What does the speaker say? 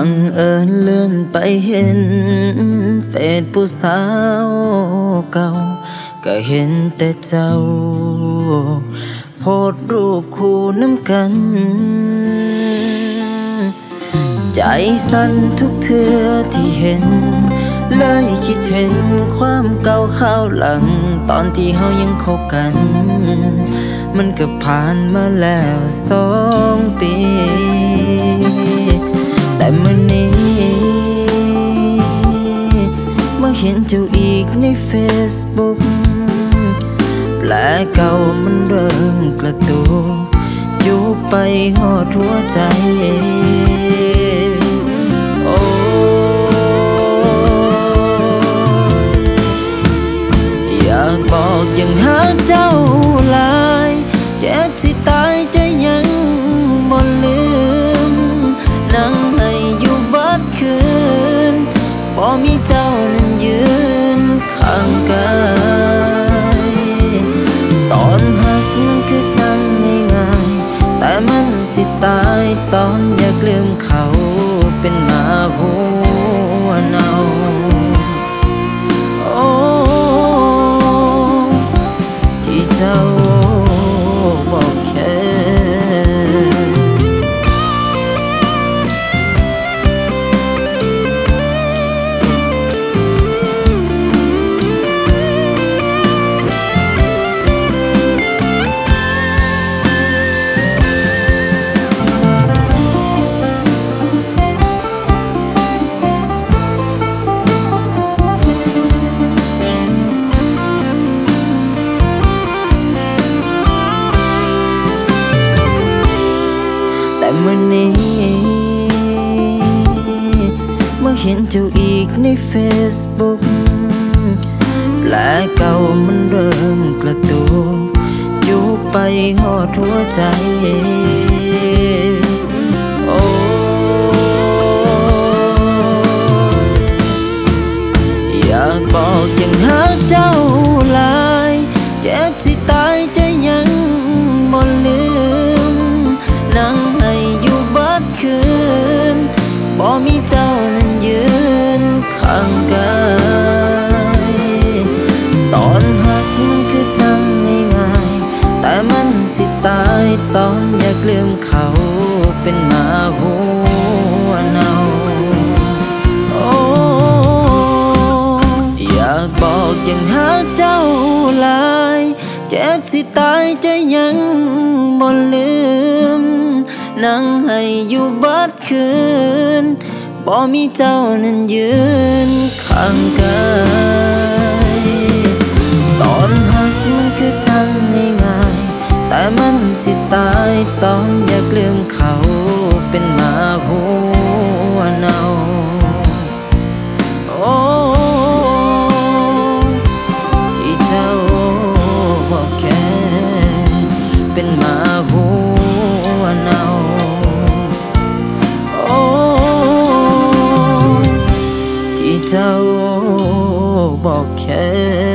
บังเอิญเลื่อนไปเห็นเฟซผู้สาวเก่าก็เห็นแต่เจ้าโพสต์รูปคู่น้ำกันใจสั่นทุกเทื่อที่เห็นเลยคิดเห็นความเก่าข้าวหลังตอนที่เฮายังคบกันมันก็ผ่านมาแล้ว2 ปีแต่มื้อนี้มาเห็นเจ้าอีกใน Facebook แผลเก่ามันเริ่มกระตุกอยู่ไปหอดหัวใจโอ้อยากบอกยังหาเจ้าหลายเจ็บสิตายใจยังบ่ลืมนั่งให้อยู่บัดคืนบ่มีเจ้านั้นยืนข้างกายตอนหักมันคือจังง่ายๆแต่มันสิตายตอนอยากลืมเขาเป็นหมาหัวเน่าโอ้ที่เจ้าบอกแค่มื้อนี้เมื่อเห็นเจ้าอีกใน Facebook แผลเก่ามันเริ่มกระตุกอยู่ไปหอดหัวใจโอ้อยากบอกยังหาเจ้าหลายเจ็บสิตายใจยังบ่ลืมนั่งให้อยู่บัดคืนบ่มีเจ้านั้นยืนข้างกายตอนหักมันคือจังง่ายๆแต่มันสิตายตอนอยากลืมเขาเป็นหมาหัวเน่าโอ้อยากบอกยังหาเจ้าหลายเจ็บสิตายใจยังบ่ลืมนั่งให้อยู่บัดคืนบ่มีเจ้านั้นยืนข้างกายตอนหักมันคือจังง่ายๆแต่มันสิตายตอนอยากลืมเขาเป็นหมาหัวเน่าโอ้ที่เจ้าบอกแค่เป็นหมาหัวเน่าโอ้ที่เจ้าบอกแค่